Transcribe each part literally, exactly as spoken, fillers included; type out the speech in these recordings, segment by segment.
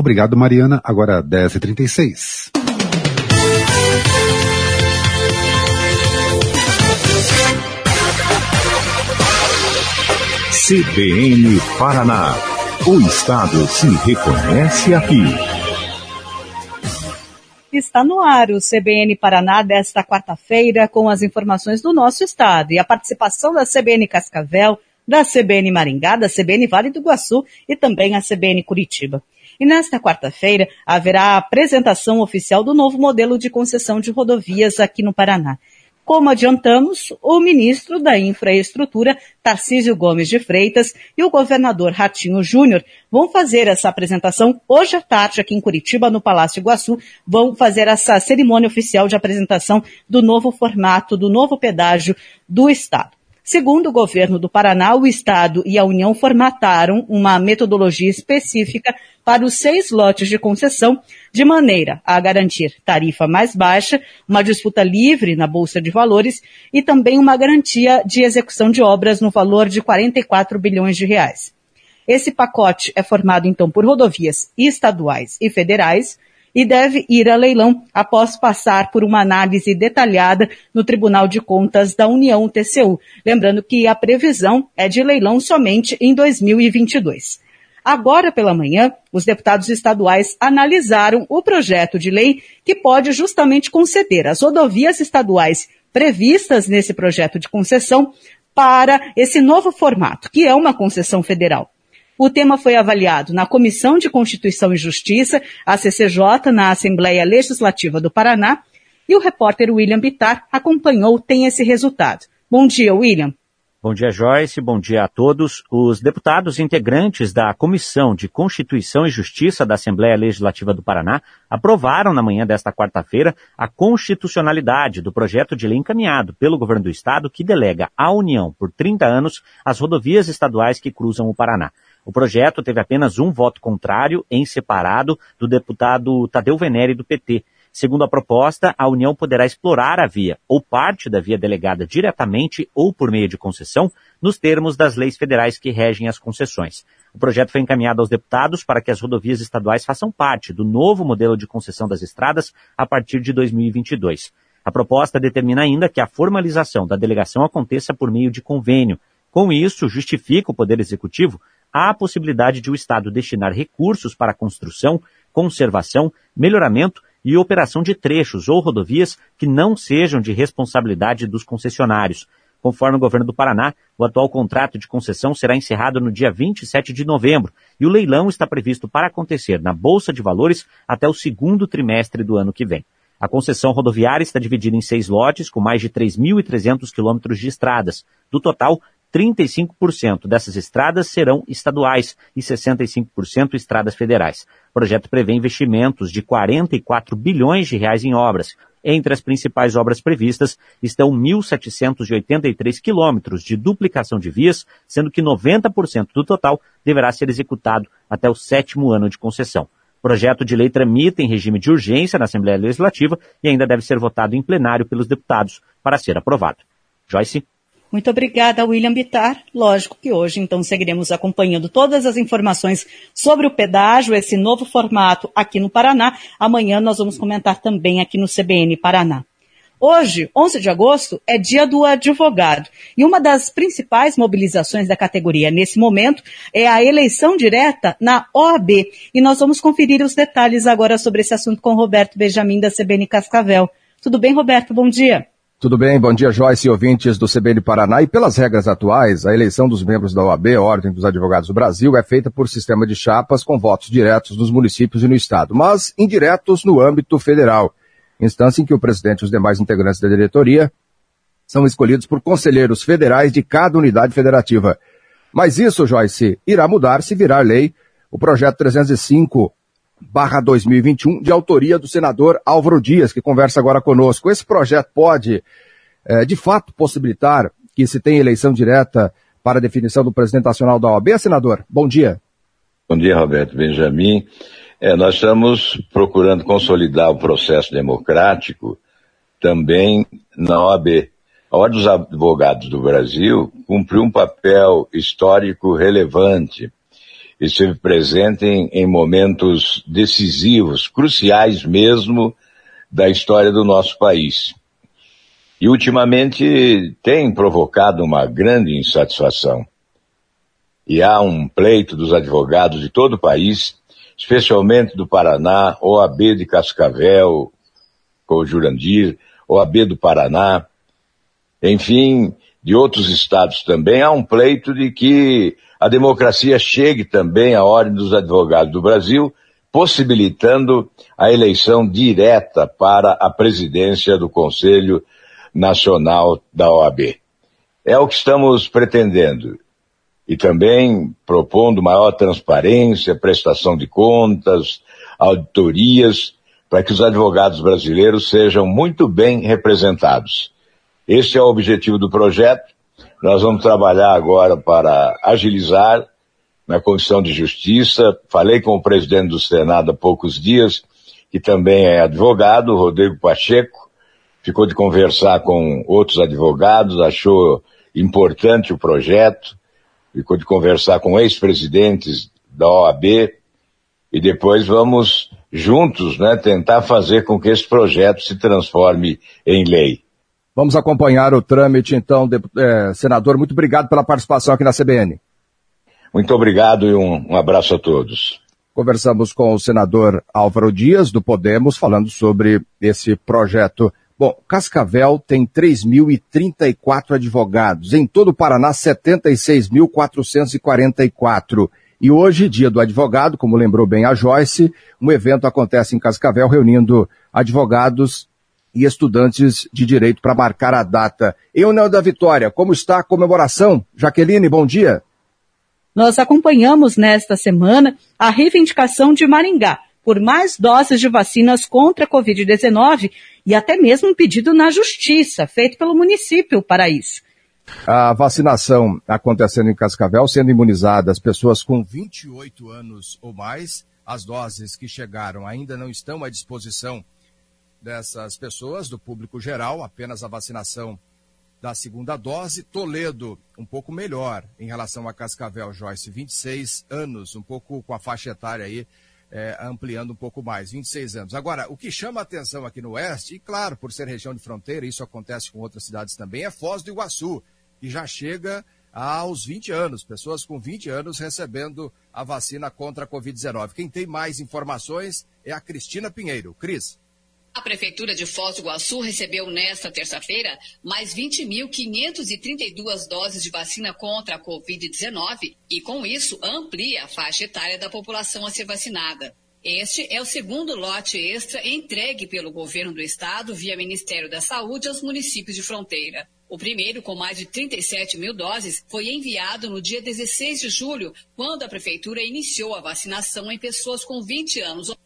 Obrigado, Mariana. Agora dez e trinta e seis. C B N Paraná. O Estado se reconhece aqui. Está no ar o C B N Paraná desta quarta-feira com as informações do nosso estado e a participação da C B N Cascavel, da C B N Maringá, da C B N Vale do Iguaçu e também a C B N Curitiba. E nesta quarta-feira haverá a apresentação oficial do novo modelo de concessão de rodovias aqui no Paraná. Como adiantamos, o ministro da Infraestrutura, Tarcísio Gomes de Freitas, e o governador Ratinho Júnior vão fazer essa apresentação hoje à tarde aqui em Curitiba, no Palácio Iguaçu, vão fazer essa cerimônia oficial de apresentação do novo formato, do novo pedágio do Estado. Segundo o governo do Paraná, o Estado e a União formataram uma metodologia específica para os seis lotes de concessão, de maneira a garantir tarifa mais baixa, uma disputa livre na Bolsa de Valores e também uma garantia de execução de obras no valor de quarenta e quatro bilhões de reais. Esse pacote é formado, então, por rodovias estaduais e federais, e deve ir a leilão após passar por uma análise detalhada no Tribunal de Contas da União, T C U. Lembrando que a previsão é de leilão somente em dois mil e vinte e dois. Agora pela manhã, os deputados estaduais analisaram o projeto de lei que pode justamente conceder as rodovias estaduais previstas nesse projeto de concessão para esse novo formato, que é uma concessão federal. O tema foi avaliado na Comissão de Constituição e Justiça, a C C J, na Assembleia Legislativa do Paraná, e o repórter William Bittar acompanhou, tem esse resultado. Bom dia, William. Bom dia, Joyce. Bom dia a todos. Os deputados integrantes da Comissão de Constituição e Justiça da Assembleia Legislativa do Paraná aprovaram na manhã desta quarta-feira a constitucionalidade do projeto de lei encaminhado pelo governo do Estado que delega à União, por trinta anos, as rodovias estaduais que cruzam o Paraná. O projeto teve apenas um voto contrário, em separado, do deputado Tadeu Venere, do P T. Segundo a proposta, a União poderá explorar a via ou parte da via delegada diretamente ou por meio de concessão, nos termos das leis federais que regem as concessões. O projeto foi encaminhado aos deputados para que as rodovias estaduais façam parte do novo modelo de concessão das estradas a partir de dois mil e vinte e dois. A proposta determina ainda que a formalização da delegação aconteça por meio de convênio. Com isso, justifica o Poder Executivo a possibilidade de o Estado destinar recursos para a construção, conservação, melhoramento e operação de trechos ou rodovias que não sejam de responsabilidade dos concessionários. Conforme o governo do Paraná, o atual contrato de concessão será encerrado no dia vinte e sete de novembro e o leilão está previsto para acontecer na Bolsa de Valores até o segundo trimestre do ano que vem. A concessão rodoviária está dividida em seis lotes com mais de três mil e trezentos quilômetros de estradas. Do total, trinta e cinco por cento dessas estradas serão estaduais e sessenta e cinco por cento estradas federais. O projeto prevê investimentos de quarenta e quatro bilhões de reais em obras. Entre as principais obras previstas estão mil setecentos e oitenta e três quilômetros de duplicação de vias, sendo que noventa por cento do total deverá ser executado até o sétimo ano de concessão. O projeto de lei tramita em regime de urgência na Assembleia Legislativa e ainda deve ser votado em plenário pelos deputados para ser aprovado. Joyce? Muito obrigada, William Bittar. Lógico que hoje, então, seguiremos acompanhando todas as informações sobre o pedágio, esse novo formato aqui no Paraná. Amanhã nós vamos comentar também aqui no C B N Paraná. Hoje, onze de agosto, é dia do advogado. E uma das principais mobilizações da categoria nesse momento é a eleição direta na O A B. E nós vamos conferir os detalhes agora sobre esse assunto com Roberto Benjamin, da C B N Cascavel. Tudo bem, Roberto? Bom dia. Tudo bem, bom dia, Joyce e ouvintes do C B N Paraná. E pelas regras atuais, a eleição dos membros da O A B, Ordem dos Advogados do Brasil, é feita por sistema de chapas com votos diretos nos municípios e no Estado, mas indiretos no âmbito federal, instância em que o presidente e os demais integrantes da diretoria são escolhidos por conselheiros federais de cada unidade federativa. Mas isso, Joyce, irá mudar se virar lei o projeto trezentos e cinco barra dois mil e vinte e um, de autoria do senador Álvaro Dias, que conversa agora conosco. Esse projeto pode, é, de fato, possibilitar que se tenha eleição direta para a definição do presidente nacional da O A B, senador? Bom dia. Bom dia, Roberto Benjamin. É, nós estamos procurando consolidar o processo democrático também na O A B. A Ordem dos Advogados do Brasil cumpriu um papel histórico relevante. esteve presente em, em momentos decisivos, cruciais mesmo, da história do nosso país. E ultimamente tem provocado uma grande insatisfação. E há um pleito dos advogados de todo o país, especialmente do Paraná, O A B de Cascavel, com o Jurandir, O A B do Paraná, enfim, de outros estados também. Há um pleito de que a democracia chegue também à Ordem dos Advogados do Brasil, possibilitando a eleição direta para a presidência do Conselho Nacional da O A B. É o que estamos pretendendo. E também propondo maior transparência, prestação de contas, auditorias, para que os advogados brasileiros sejam muito bem representados. Este é o objetivo do projeto. Nós vamos trabalhar agora para agilizar na Comissão de Justiça. Falei com o presidente do Senado há poucos dias, que também é advogado, Rodrigo Pacheco, ficou de conversar com outros advogados, achou importante o projeto, ficou de conversar com ex-presidentes da O A B, e depois vamos juntos, né, tentar fazer com que esse projeto se transforme em lei. Vamos acompanhar o trâmite, então, de, é, senador, muito obrigado pela participação aqui na C B N. Muito obrigado e um, um abraço a todos. Conversamos com o senador Álvaro Dias, do Podemos, falando sobre esse projeto. Bom, Cascavel tem três mil e trinta e quatro advogados, em todo o Paraná setenta e seis mil quatrocentos e quarenta e quatro. E hoje, dia do advogado, como lembrou bem a Joyce, um evento acontece em Cascavel reunindo advogados e estudantes de direito para marcar a data. Em União da Vitória, como está a comemoração? Jaqueline, bom dia. Nós acompanhamos nesta semana a reivindicação de Maringá por mais doses de vacinas contra a covid dezenove e até mesmo um pedido na Justiça, feito pelo município para isso. A vacinação acontecendo em Cascavel, sendo imunizadas pessoas com vinte e oito anos ou mais. As doses que chegaram ainda não estão à disposição dessas pessoas, do público geral, apenas a vacinação da segunda dose. Toledo, um pouco melhor em relação a Cascavel, Joyce, vinte e seis anos, um pouco com a faixa etária aí, É, ampliando um pouco mais, vinte e seis anos. Agora, o que chama a atenção aqui no Oeste, e claro, por ser região de fronteira, isso acontece com outras cidades também, é Foz do Iguaçu, que já chega aos vinte anos, pessoas com vinte anos recebendo a vacina contra a covid dezenove. Quem tem mais informações é a Cristina Pinheiro. Cris. A Prefeitura de Foz do Iguaçu recebeu nesta terça-feira mais vinte mil quinhentas e trinta e duas doses de vacina contra a covid dezenove e, com isso, amplia a faixa etária da população a ser vacinada. Este é o segundo lote extra entregue pelo governo do estado via Ministério da Saúde aos municípios de fronteira. O primeiro, com mais de trinta e sete mil doses, foi enviado no dia dezesseis de julho, quando a Prefeitura iniciou a vacinação em pessoas com vinte anos ou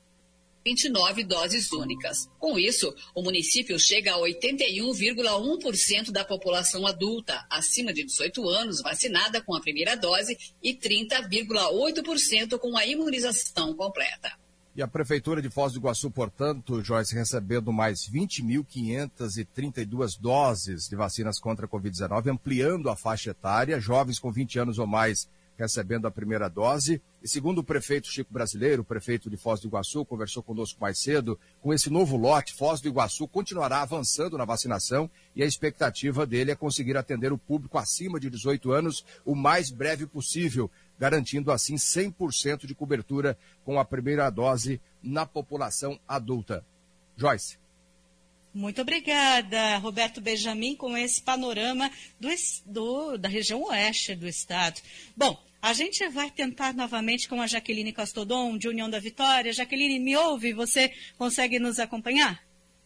vinte e nove doses únicas. Com isso, o município chega a oitenta e um vírgula um por cento da população adulta acima de dezoito anos vacinada com a primeira dose e trinta vírgula oito por cento com a imunização completa. E a Prefeitura de Foz do Iguaçu, portanto, Joyce, recebendo mais vinte mil quinhentas e trinta e duas doses de vacinas contra a covid dezenove, ampliando a faixa etária, jovens com vinte anos ou mais recebendo a primeira dose. E segundo o prefeito Chico Brasileiro, o prefeito de Foz do Iguaçu, conversou conosco mais cedo, com esse novo lote, Foz do Iguaçu continuará avançando na vacinação e a expectativa dele é conseguir atender o público acima de dezoito anos o mais breve possível, garantindo assim cem por cento de cobertura com a primeira dose na população adulta. Joyce. Muito obrigada, Roberto Benjamin, com esse panorama do, do, da região oeste do estado. Bom, a gente vai tentar novamente com a Jaqueline Castodon, de União da Vitória. Jaqueline, me ouve? Você consegue nos acompanhar?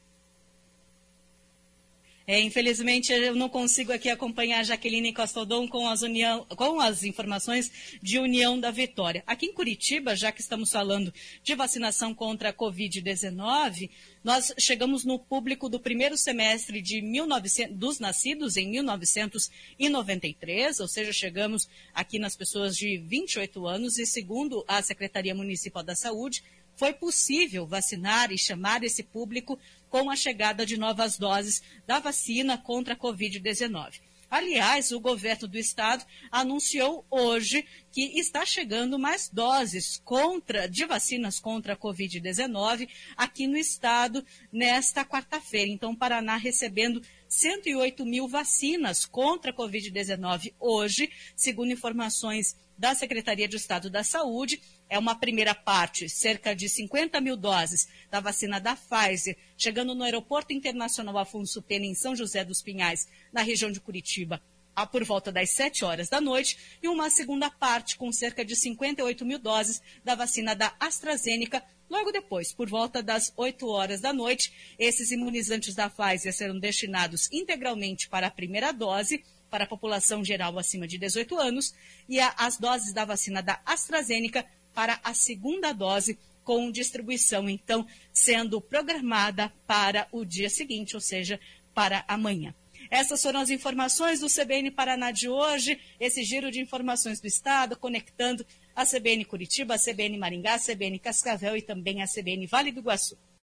É, infelizmente, eu não consigo aqui acompanhar a Jaqueline Castodon com as, união, com as informações de União da Vitória. Aqui em Curitiba, já que estamos falando de vacinação contra a covid dezenove, nós chegamos no público do primeiro semestre de mil e novecentos, dos nascidos em mil novecentos e noventa e três, ou seja, chegamos aqui nas pessoas de vinte e oito anos e, segundo a Secretaria Municipal da Saúde, foi possível vacinar e chamar esse público com a chegada de novas doses da vacina contra a covid dezenove. Aliás, o governo do estado anunciou hoje que está chegando mais doses contra, de vacinas contra a covid dezenove aqui no estado nesta quarta-feira. Então, o Paraná recebendo cento e oito mil vacinas contra a covid dezenove hoje, segundo informações da Secretaria de Estado da Saúde. É uma primeira parte, cerca de cinquenta mil doses da vacina da Pfizer, chegando no Aeroporto Internacional Afonso Pena, em São José dos Pinhais, na região de Curitiba, por volta das sete horas da noite, e uma segunda parte com cerca de cinquenta e oito mil doses da vacina da AstraZeneca, logo depois, por volta das oito horas da noite. Esses imunizantes da Pfizer serão destinados integralmente para a primeira dose, para a população geral acima de dezoito anos, e a, as doses da vacina da AstraZeneca para a segunda dose, com distribuição, então, sendo programada para o dia seguinte, ou seja, para amanhã. Essas foram as informações do C B N Paraná de hoje, esse giro de informações do estado, conectando a C B N Curitiba, a C B N Maringá, a C B N Cascavel e também a C B N Vale do Iguaçu.